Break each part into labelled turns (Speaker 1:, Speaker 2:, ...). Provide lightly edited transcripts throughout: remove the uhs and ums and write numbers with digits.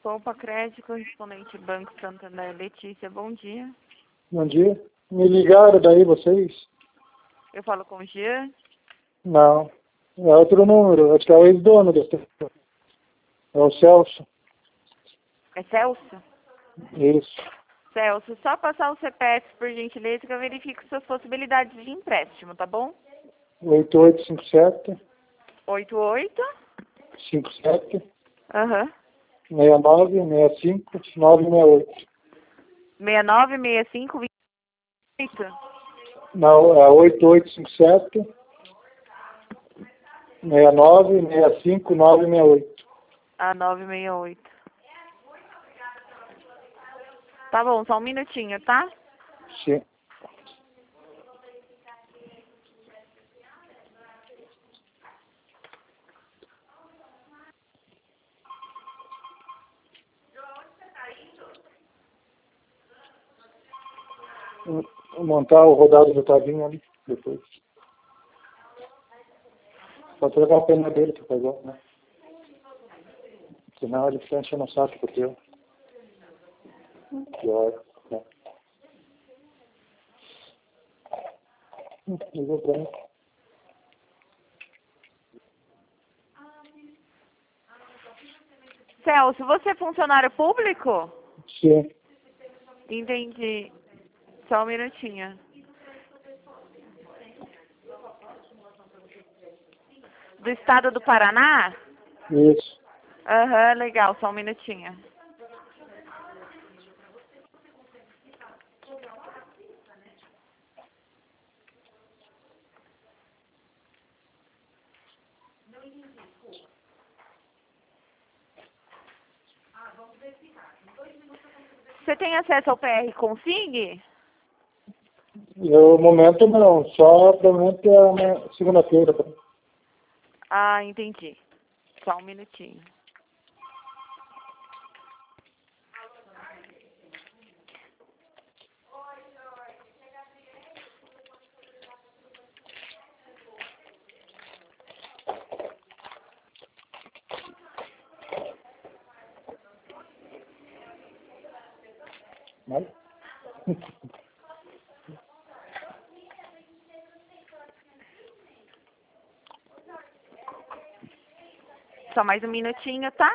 Speaker 1: Poupa Crédito, correspondente Banco Santander. Letícia, bom dia.
Speaker 2: Bom dia. Me ligaram daí vocês?
Speaker 1: Eu falo com o Jean.
Speaker 2: Não. É outro número. Acho que é o ex-dono desse telefone. É o Celso.
Speaker 1: É Celso?
Speaker 2: Isso.
Speaker 1: Celso, só passar o CPF, por gentileza, que eu verifico suas possibilidades de empréstimo, tá bom?
Speaker 2: 8857
Speaker 1: 88?
Speaker 2: 57
Speaker 1: Aham.
Speaker 2: 69 65 968.
Speaker 1: 69, 65, 28?
Speaker 2: Não, é 8857 69 65 968.
Speaker 1: Ah, 968. Tá bom, só um minutinho, tá?
Speaker 2: Sim. Vou montar o rodado do Tavinho ali depois. Só trocar a pena dele que pegou, né? Senão ele fica enchendo o saco pro teu. Pior, né? Ligou pra mim.
Speaker 1: Celso, você é funcionário público?
Speaker 2: Sim.
Speaker 1: Entendi. Só um minutinho. Do estado do Paraná?
Speaker 2: Isso.
Speaker 1: Aham, legal, só um minutinho. Você tem acesso ao PR Config?
Speaker 2: No momento não, só provavelmente é na segunda-feira.
Speaker 1: Ah, entendi. Só um minutinho.
Speaker 2: Mas...
Speaker 1: Só mais um minutinho, tá?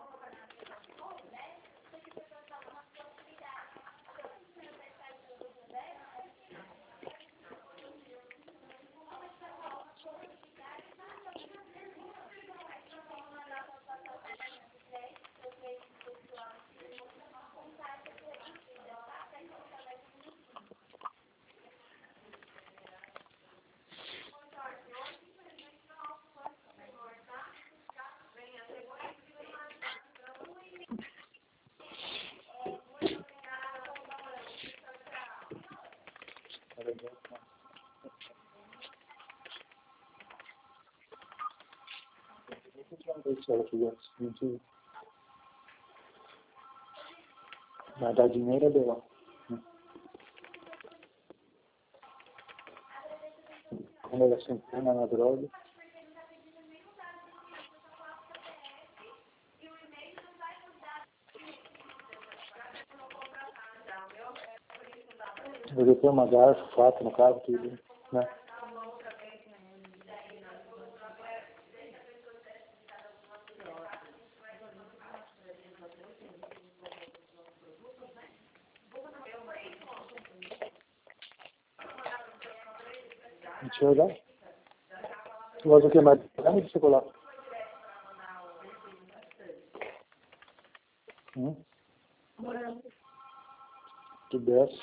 Speaker 2: Vai dar dinheiro de lá. Quando ela se empenha na droga. Eu tenho uma garfo, faca no carro, tudo, né? Deixa eu olhar. Tu gosta do que mais? Creme de chocolate? Tu desce.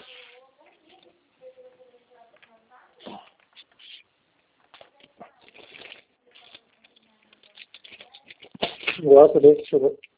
Speaker 2: Gosta desse chocolate?